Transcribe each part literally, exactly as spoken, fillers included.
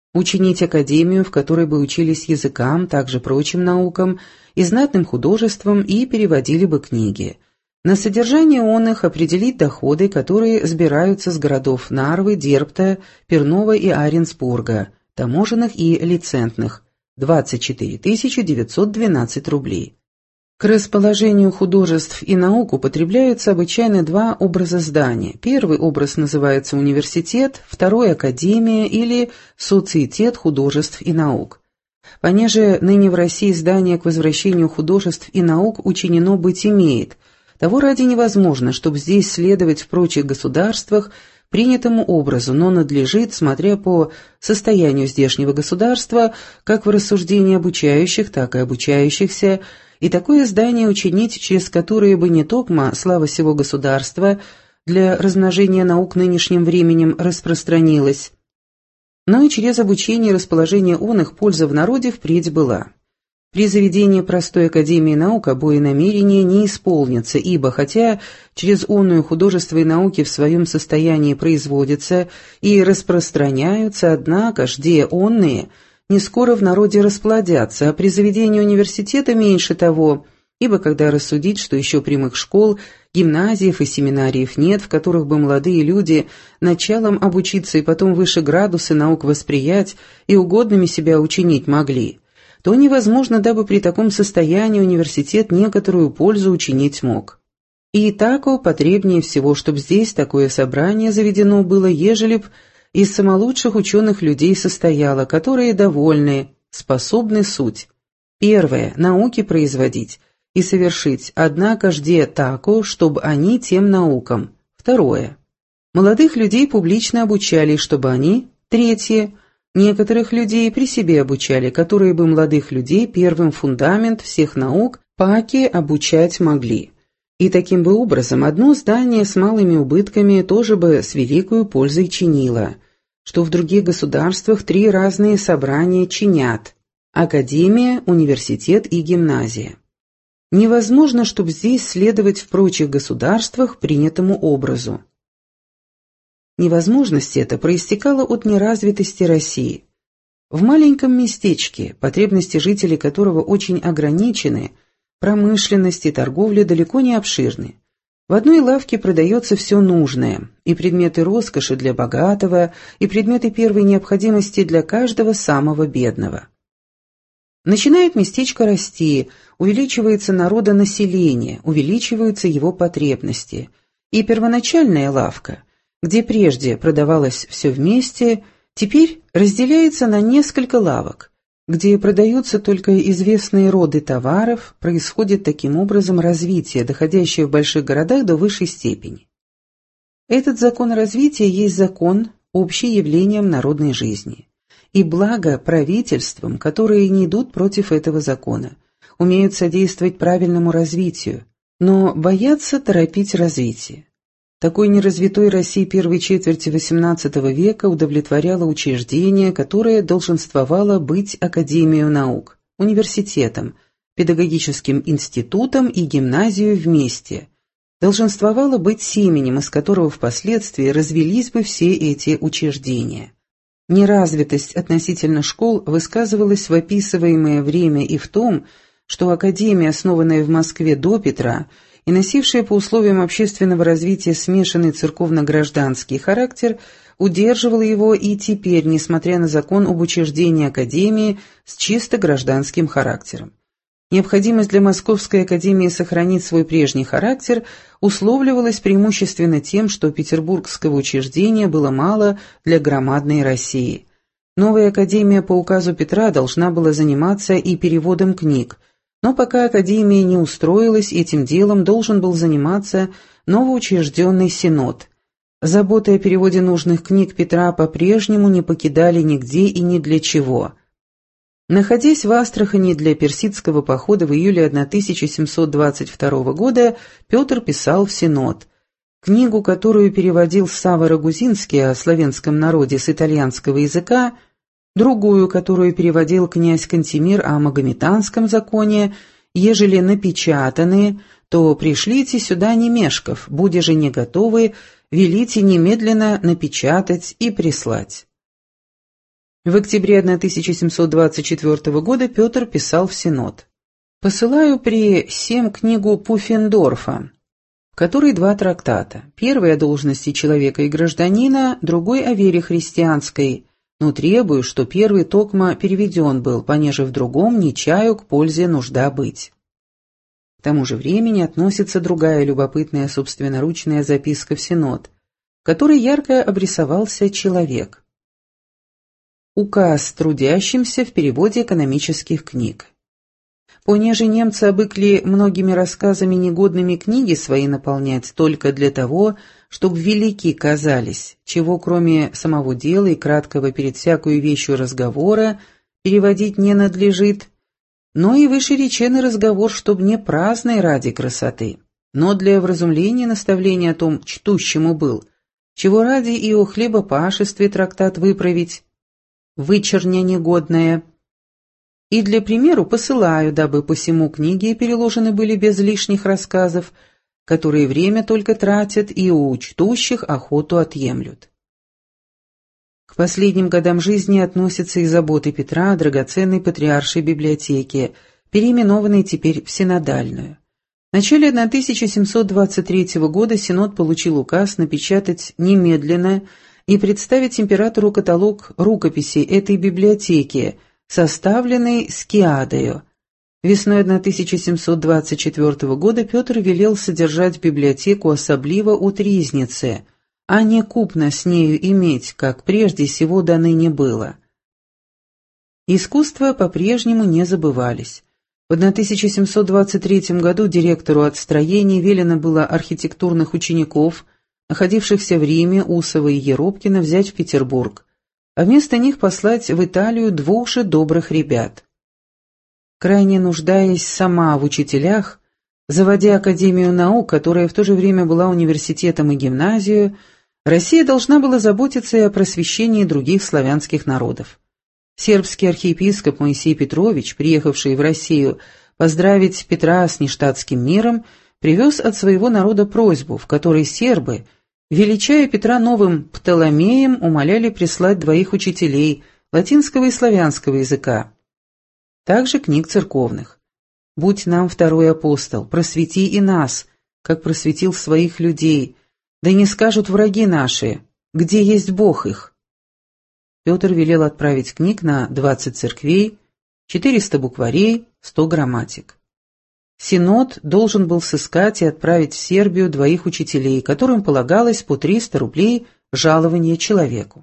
учинить академию, в которой бы учились языкам, также прочим наукам и знатным художествам и переводили бы книги. На содержание оных определить доходы, которые сбираются с городов Нарвы, Дербта, Пернова и Аренсбурга, таможенных и лицентных, двадцать четыре тысячи девятьсот двенадцать рублей. К расположению художеств и наук употребляются обычайно два образа здания. Первый образ называется университет, второй – академия или социетет художеств и наук. Понеже ныне в России здание к возвращению художеств и наук учинено быть имеет, того ради невозможно, чтобы здесь следовать в прочих государствах принятому образу, но надлежит, смотря по состоянию здешнего государства, как в рассуждении обучающих, так и обучающихся, и такое здание учинить, через которое бы не токмо слава сего государства для размножения наук нынешним временем распространилась, но и через обучение и расположение оных польза в народе впредь была. При заведении простой академии наук обои намерения не исполнятся, ибо, хотя через оную художество и науки в своем состоянии производятся и распространяются, однако жде онные не скоро в народе расплодятся, а при заведении университета меньше того, ибо когда рассудить, что еще прямых школ, гимназиев и семинариев нет, в которых бы молодые люди началом обучиться и потом выше градусы наук восприять и угодными себя учинить могли, то невозможно, дабы при таком состоянии университет некоторую пользу учинить мог. И тако потребнее всего, чтобы здесь такое собрание заведено было, ежели б из самолучших ученых людей состояло, которые довольны, способны суть. Первое – науки производить и совершить, однако жде тако, чтобы они тем наукам. Второе – молодых людей публично обучали, чтобы они. Третье – некоторых людей при себе обучали, которые бы молодых людей первым фундамент всех наук паки обучать могли. И таким бы образом одно здание с малыми убытками тоже бы с великою пользой чинило, что в других государствах три разные собрания чинят – академия, университет и гимназия. Невозможно, чтобы здесь следовать в прочих государствах принятому образу. Невозможность эта проистекала от неразвитости России. В маленьком местечке, потребности жителей которого очень ограничены, промышленность и торговля далеко не обширны. В одной лавке продается все нужное, и предметы роскоши для богатого, и предметы первой необходимости для каждого самого бедного. Начинает местечко расти, увеличивается народонаселение, увеличиваются его потребности, и первоначальная лавка, где прежде продавалось все вместе, теперь разделяется на несколько лавок, где продаются только известные роды товаров, происходит таким образом развитие, доходящее в больших городах до высшей степени. Этот закон развития есть закон, общий явлением народной жизни. И благо правительствам, которые не идут против этого закона, умеют содействовать правильному развитию, но боятся торопить развитие. Такой неразвитой России первой четверти восемнадцатого века удовлетворяло учреждение, которое долженствовало быть Академией наук, университетом, педагогическим институтом и гимназией вместе, долженствовало быть семенем, из которого впоследствии развились бы все эти учреждения. Неразвитость относительно школ высказывалась в описываемое время и в том, что Академия, основанная в Москве до Петра, и носившая по условиям общественного развития смешанный церковно-гражданский характер, удерживала его и теперь, несмотря на закон об учреждении Академии с чисто гражданским характером. Необходимость для Московской Академии сохранить свой прежний характер условливалась преимущественно тем, что петербургского учреждения было мало для громадной России. Новая Академия по указу Петра должна была заниматься и переводом книг, но пока Академия не устроилась, этим делом должен был заниматься новоучрежденный Синод. Заботы о переводе нужных книг Петра по-прежнему не покидали нигде и ни для чего. Находясь в Астрахани для персидского похода в июле тысяча семьсот двадцать второго года, Петр писал в Синод. Книгу, которую переводил Савва Рагузинский о славянском народе с итальянского языка, другую, которую переводил князь Кантемир о магометанском законе, ежели напечатанные, то пришлите сюда не мешков, будя же не готовы, велите немедленно напечатать и прислать. В октябре тысяча семьсот двадцать четвёртого года Петр писал в Синод: «Посылаю при сем книгу Пуффендорфа, в которой два трактата. Первый о должности человека и гражданина, другой о вере христианской, но требую, что первый токмо переведен был, понеже в другом не чаю к пользе нужда быть». К тому же времени относится другая любопытная собственноручная записка в Синод, в которой ярко обрисовался человек. Указ трудящимся в переводе экономических книг. Понеже немцы обыкли многими рассказами негодными книги свои наполнять только для того, чтобы велики казались, чего кроме самого дела и краткого перед всякую вещью разговора переводить не надлежит, но и вышереченный разговор, чтоб не праздный ради красоты, но для вразумления наставления о том чтущему был, чего ради и о хлебопашестве трактат выправить, вычерня негодное. И для примеру посылаю, дабы по сему книги переложены были без лишних рассказов, которые время только тратят и у чтущих охоту отъемлют. К последним годам жизни относятся и заботы Петра о драгоценной патриаршей библиотеке, переименованной теперь в Синодальную. В начале тысяча семьсот двадцать третьего года Синод получил указ напечатать немедленно и представить императору каталог рукописей этой библиотеки, составленный Скиадою. Весной тысяча семьсот двадцать четвёртого года Петр велел содержать библиотеку особливо у Тризницы, а не купно с нею иметь, как прежде сего до ныне было. Искусства по-прежнему не забывались. В тысяча семьсот двадцать третьем году директору отстроений велено было архитектурных учеников, находившихся в Риме, Усова и Еропкина, взять в Петербург, а вместо них послать в Италию двух же добрых ребят. Крайне нуждаясь сама в учителях, заводя Академию наук, которая в то же время была университетом и гимназию, Россия должна была заботиться и о просвещении других славянских народов. Сербский архиепископ Моисей Петрович, приехавший в Россию поздравить Петра с нештатским миром, привез от своего народа просьбу, в которой сербы, величая Петра новым Птоломеем, умоляли прислать двоих учителей латинского и славянского языка, также книг церковных. «Будь нам второй апостол, просвети и нас, как просветил своих людей, да не скажут враги наши, где есть Бог их». Петр велел отправить книг на двадцать церквей, четыреста букварей, сто грамматик. Синод должен был сыскать и отправить в Сербию двоих учителей, которым полагалось по триста рублей жалования человеку.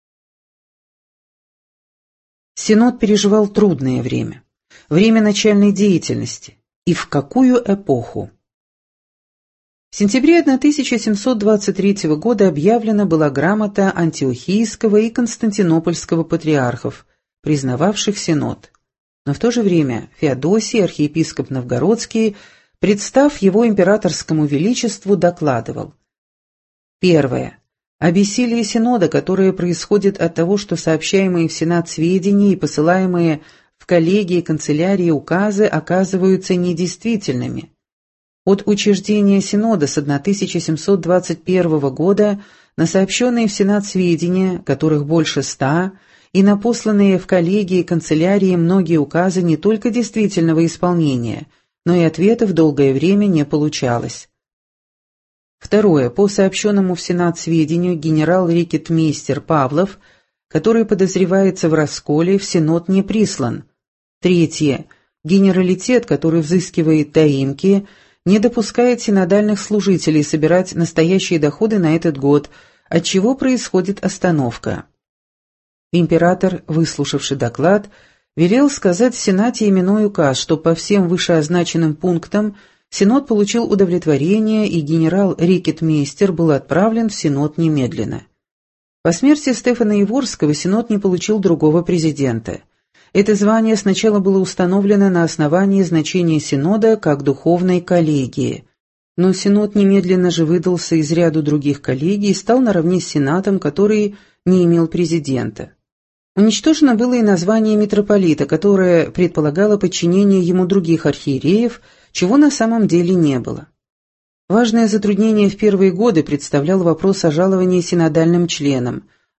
Синод переживал трудное время, время начальной деятельности. И в какую эпоху? В сентябре тысяча семьсот двадцать третьего года объявлена была грамота Антиохийского и Константинопольского патриархов, признававших Синод. Но в то же время Феодосий, архиепископ Новгородский, представ его императорскому величеству, докладывал: Первое. О бессилии Синода, которое происходит от того, что сообщаемые в Сенат сведения и посылаемые в коллегии и канцелярии указы оказываются недействительными. От учреждения Синода с тысяча семьсот двадцать первого года на сообщенные в Сенат сведения, которых больше ста, и на посланные в коллегии и канцелярии многие указы не только действительного исполнения, но и ответов долгое время не получалось. Второе. По сообщенному в Сенат сведению генерал-рекетмейстер Павлов, который подозревается в расколе, в Синод не прислан. Третье. Генералитет, который взыскивает доимки, не допускает синодальных служителей собирать настоящие доходы на этот год, отчего происходит остановка. Император, выслушавший доклад, велел сказать в Сенате именной указ, что по всем вышеозначенным пунктам Синод получил удовлетворение, и генерал-рекетмейстер был отправлен в Синод немедленно. По смерти Стефана Иворского Синод не получил другого президента. Это звание сначала было установлено на основании значения Синода как духовной коллегии, но Синод немедленно же выдался из ряду других коллегий и стал наравне с Сенатом, который не имел президента. Уничтожено было и название митрополита, которое предполагало подчинение ему других архиереев, чего на самом деле не было. Важное затруднение в первые годы представлял вопрос о жаловании синодальным членам,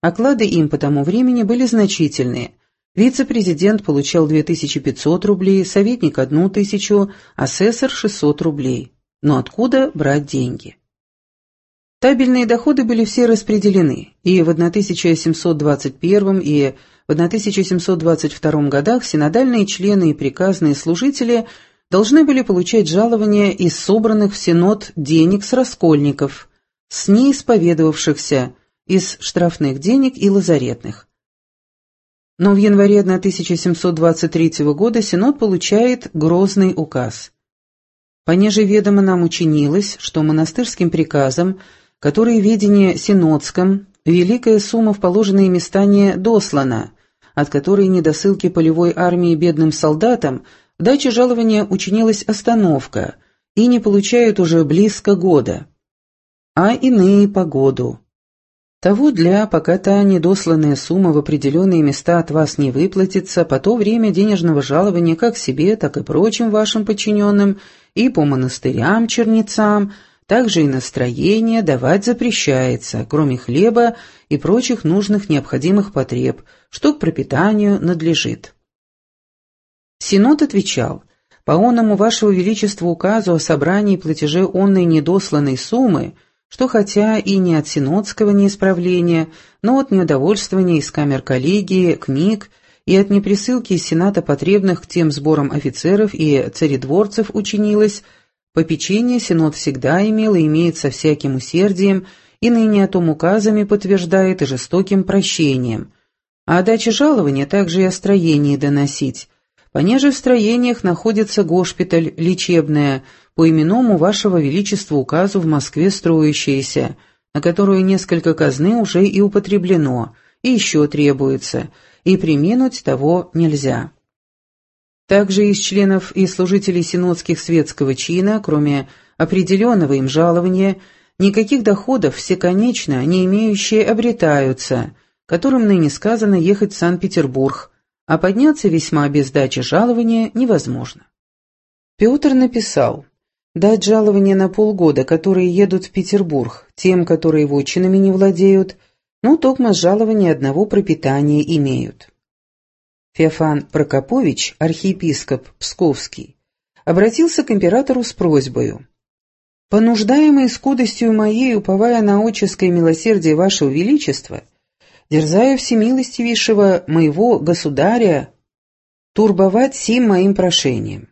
Оклады им по тому времени были значительные. Вице-президент получал две тысячи пятьсот рублей, советник – одну тысячу, асессор – шестьсот рублей. Но откуда брать деньги? Табельные доходы были все распределены, и в тысяча семьсот двадцать первом и в тысяча семьсот двадцать втором годах синодальные члены и приказные служители должны были получать жалования из собранных в синод денег с раскольников, с неисповедовавшихся, из штрафных денег и лазаретных. Но в январе тысяча семьсот двадцать третьего года синод получает грозный указ. Понеже ведомо нам учинилось, что монастырским приказом, который в ведении синодском, великая сумма в положенные места не дослана, от которой недосылки полевой армии бедным солдатам в даче жалования учинилась остановка, и не получают уже близко года, а иные по году. Того для, пока та недосланная сумма в определенные места от вас не выплатится, по то время денежного жалования как себе, так и прочим вашим подчиненным, и по монастырям, чернецам, также и настроение давать запрещается, кроме хлеба и прочих нужных необходимых потреб, что к пропитанию надлежит. Синод отвечал: по оному вашего величества указу о собрании платеже онной недосланной суммы, что хотя и не от синодского неисправления, но от неудовольствования из камер коллегии, книг и от неприсылки из сената потребных к тем сборам офицеров и царедворцев учинилось, попечение синод всегда имел и имеет со всяким усердием, и ныне о том указами подтверждает и жестоким прощением, а о даче жалования также и о строении доносить, понеже в строениях находится госпиталь лечебная, по именному вашего величества указу в Москве строящееся, на которую несколько казны уже и употреблено, и еще требуется, и применуть того нельзя. Также из членов и служителей синодских светского чина, кроме определенного им жалования, никаких доходов всеконечно не имеющие обретаются, которым ныне сказано ехать в Санкт-Петербург, а подняться весьма без дачи жалования невозможно. Петр написал: дать жалование на полгода, которые едут в Петербург, тем, которые вотчинами не владеют, но токмо с жалования одного пропитания имеют. Феофан Прокопович, архиепископ Псковский, обратился к императору с просьбою: «Понуждаемый скудостью моей, уповая на отческое милосердие вашего величества, дерзаю всемилостивейшего моего государя турбовать сим моим прошением.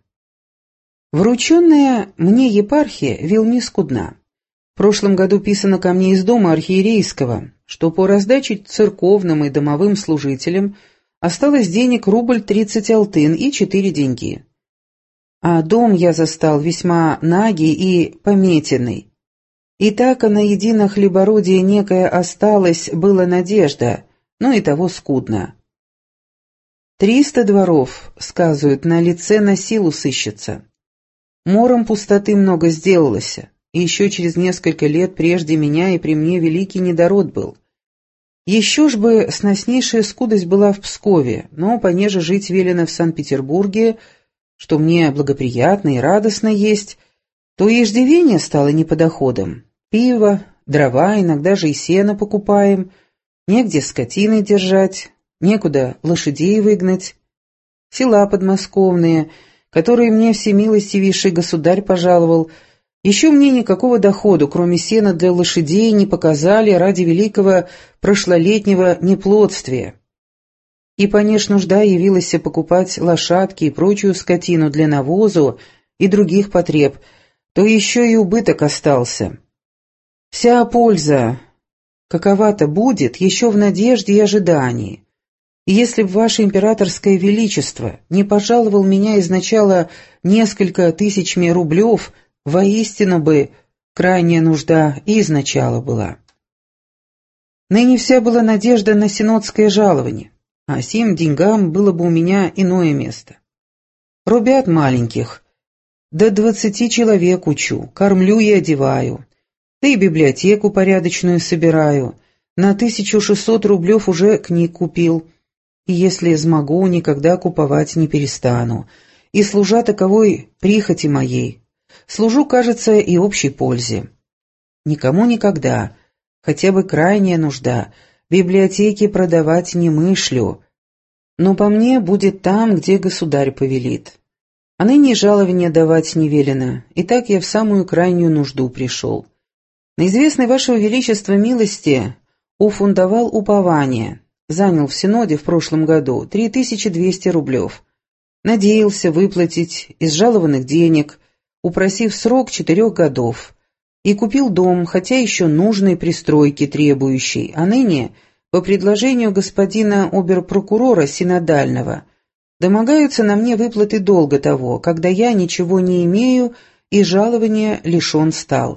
Врученная мне епархия вельми скудна. В прошлом году писано ко мне из дома архиерейского, что по раздаче церковным и домовым служителям осталось денег рубль тридцать алтын и четыре деньги. А дом я застал весьма нагий и пометенный. И так на едино хлебородие некое осталось, была надежда, но и того скудно. Триста дворов, сказывают, на лице на силу сыщется. Мором пустоты много сделалось, и еще через несколько лет прежде меня и при мне великий недород был. Еще ж бы сноснейшая скудость была в Пскове, но понеже жить велено в Санкт-Петербурге, что мне благоприятно и радостно есть, то и иждивение стало не по доходам. Пиво, дрова, иногда же и сено покупаем, негде скотины держать, некуда лошадей выгнать. Села подмосковные, которые мне всемилостивейший государь пожаловал, еще мне никакого доходу, кроме сена для лошадей, не показали ради великого прошлолетнего неплодствия. И, понеж нужда явилась покупать лошадки и прочую скотину для навозу и других потреб, то еще и убыток остался. Вся польза, какова-то будет, еще в надежде и ожидании. И если б ваше императорское величество не пожаловал меня изначала несколько тысячами рублев, воистину бы крайняя нужда и изначала была. Ныне вся была надежда на синодское жалование, а сим деньгам было бы у меня иное место. Ребят маленьких, до двадцати человек учу, кормлю и одеваю, да и библиотеку порядочную собираю, на тысячу шестьсот рублев уже книг купил, и если смогу, никогда куповать не перестану, и служа таковой прихоти моей, служу, кажется, и общей пользе. Никому никогда, хотя бы крайняя нужда, Библиотеки продавать не мыслю, но по мне будет там, где государь повелит. А ныне жалование давать не велено, и так я в самую крайнюю нужду пришел. На известной вашего величества милости уфундовал упование, занял в Синоде в прошлом году три тысячи двести рублев. Надеялся выплатить из жалованных денег, упросив срок четырех годов, и купил дом, хотя еще нужной пристройки требующей, а ныне, по предложению господина оберпрокурора синодального, домогаются на мне выплаты долга того, когда я ничего не имею и жалования лишен стал.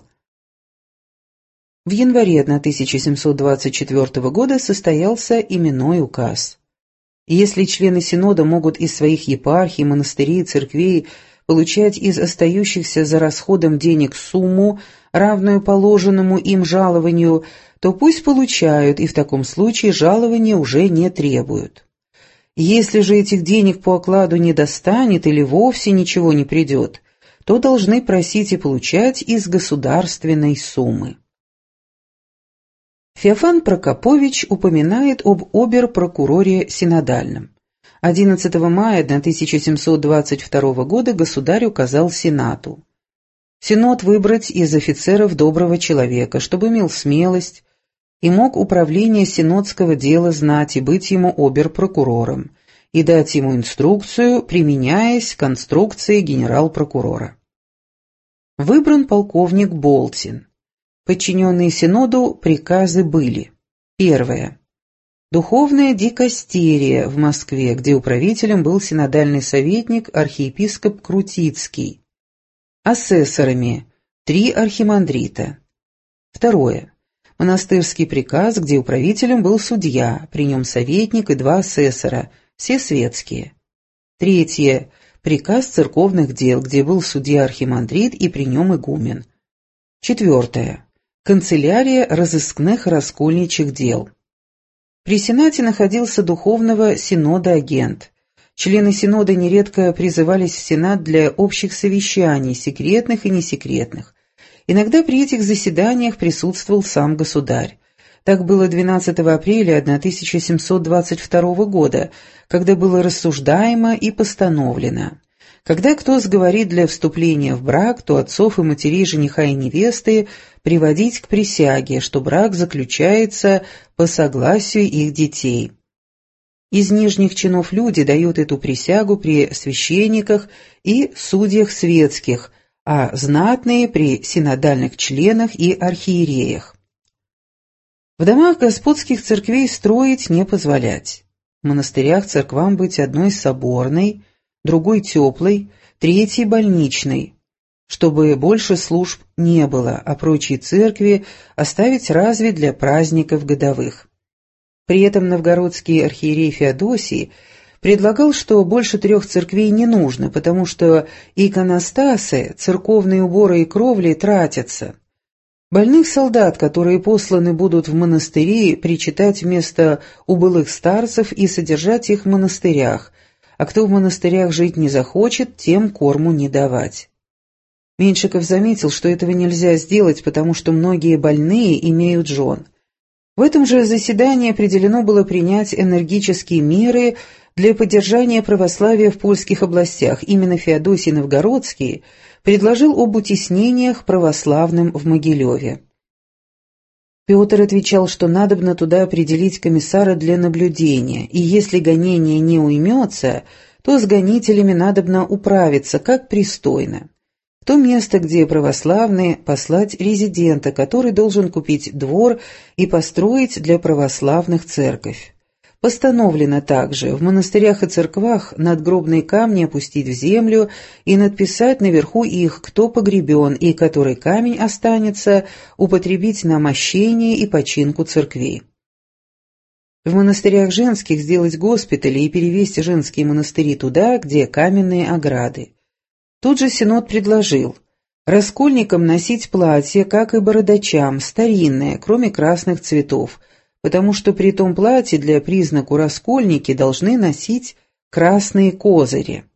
В январе тысяча семьсот двадцать четвёртого года состоялся именной указ. Если члены Синода могут из своих епархий, монастырей, церквей получать из остающихся за расходом денег сумму, равную положенному им жалованию, то пусть получают, и в таком случае жалования уже не требуют. Если же этих денег по окладу не достанет или вовсе ничего не придет, то должны просить и получать из государственной суммы. Феофан Прокопович упоминает об обер-прокуроре синодальном. одиннадцатого мая тысяча семьсот двадцать второго года государь указал Сенату: Синод выбрать из офицеров доброго человека, чтобы имел смелость и мог управление синодского дела знать и быть ему обер-прокурором, и дать ему инструкцию, применяясь к конструкции генерал-прокурора. Выбран полковник Болтин. Подчиненные Синоду приказы были: первое. Духовная дикастерия в Москве, где управителем был синодальный советник архиепископ Крутицкий. Асессорами три архимандрита. Второе. Монастырский приказ, где управителем был судья, при нем советник и два асессора, все светские. Третье. Приказ церковных дел, где был судья-архимандрит и при нем игумен. Четвертое. Канцелярия разыскных раскольничьих дел. При Сенате находился духовного синода агент. Члены синода нередко призывались в Сенат для общих совещаний, секретных и несекретных. Иногда при этих заседаниях присутствовал сам государь. Так было двенадцатого апреля тысяча семьсот двадцать второго года, когда было рассуждаемо и постановлено: когда кто сговорит для вступления в брак, то отцов и матерей жениха и невесты приводить к присяге, что брак заключается по согласию их детей. Из нижних чинов люди дают эту присягу при священниках и судьях светских, а знатные при синодальных членах и архиереях. В домах господских церквей строить не позволять. В монастырях церквам быть одной соборной, другой теплой, третьей больничной, чтобы больше служб не было, а прочие церкви оставить разве для праздников годовых. При этом новгородский архиерей Феодосий предлагал, что больше трех церквей не нужно, потому что иконостасы, церковные уборы и кровли тратятся. Больных солдат, которые посланы будут в монастыри, причитать вместо убылых старцев и содержать их в монастырях, а кто в монастырях жить не захочет, тем корму не давать. Меньшиков заметил, что этого нельзя сделать, потому что многие больные имеют жен. В этом же заседании определено было принять энергические меры для поддержания православия в польских областях. Именно Феодосий Новгородский предложил об утеснениях православным в Могилеве. Петр отвечал, что надобно туда определить комиссара для наблюдения, и если гонение не уймется, то с гонителями надобно управиться, как пристойно. В то место, где православные, послать резидента, который должен купить двор и построить для православных церковь. Постановлено также в монастырях и церквах надгробные камни опустить в землю и надписать наверху их, кто погребен и который камень останется, употребить на мощение и починку церквей. В монастырях женских сделать госпитали и перевести женские монастыри туда, где каменные ограды. Тут же Синод предложил раскольникам носить платье, как и бородачам, старинное, кроме красных цветов, потому что при том платье для признаку раскольники должны носить красные козыри.